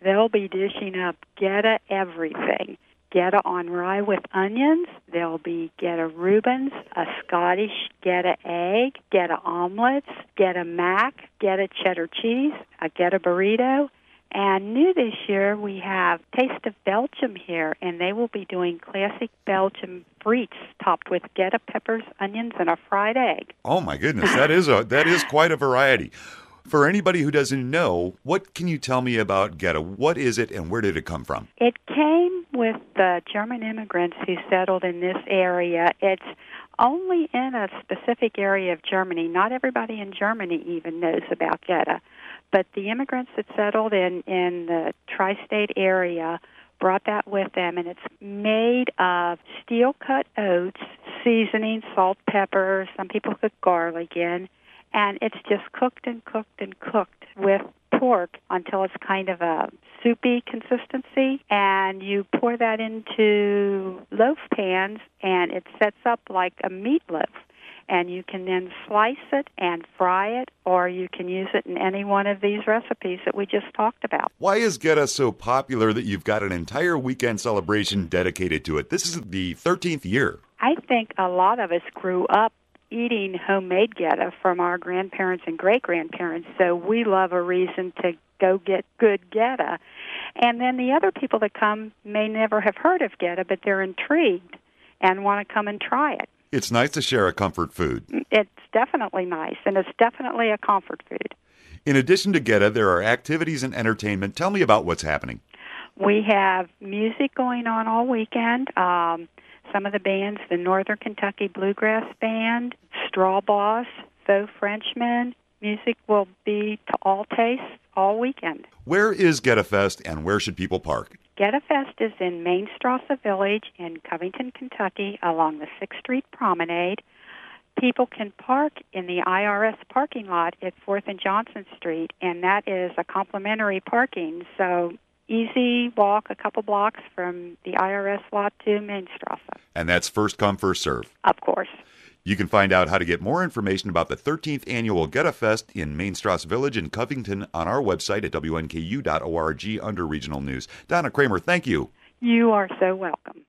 they'll be dishing up Geta everything. Geta on rye with onions. There'll be Geta Reubens, a Scottish Geta egg, Geta omelets, Geta mac, Geta cheddar cheese, a Geta burrito. And new this year, we have Taste of Belgium here, and they will be doing classic Belgium frites topped with Geta peppers, onions, and a fried egg. Oh my goodness, that is quite a variety. For anybody who doesn't know, what can you tell me about Geta? What is it, and where did it come from? It came with the German immigrants who settled in this area. It's only in a specific area of Germany. Not everybody in Germany even knows about Geta. But the immigrants that settled in the tri-state area brought that with them, and it's made of steel-cut oats, seasoning, salt, pepper, some people put garlic in, and it's just cooked and cooked and cooked with pork until it's kind of a soupy consistency, and you pour that into loaf pans, and it sets up like a meatloaf. And you can then slice it and fry it, or you can use it in any one of these recipes that we just talked about. Why is Geta so popular that you've got an entire weekend celebration dedicated to it? This is the 13th year. I think a lot of us grew up eating homemade Geta from our grandparents and great-grandparents, so we love a reason to go get good Geta. And then the other people that come may never have heard of Geta, but they're intrigued and want to come and try it. It's nice to share a comfort food. It's definitely nice, and it's definitely a comfort food. In addition to Geta, there are activities and entertainment. Tell me about what's happening. We have music going on all weekend. Some of the bands, the Northern Kentucky Bluegrass Band, Straw Boss, Faux Frenchman. Music will be to all tastes all weekend. Where is Geta Fest, and where should people park? Geta Fest is in Main Strasse Village in Covington, Kentucky, along the 6th Street Promenade. People can park in the IRS parking lot at 4th and Johnson Street, and that is a complimentary parking, so easy walk a couple blocks from the IRS lot to Main Strasse. And that's first come, first serve. Of course. You can find out how to get more information about the 13th Annual Geta Fest in Main Strasse Village in Covington on our website at WNKU.org under Regional News. Donna Kramer, thank you. You are so welcome.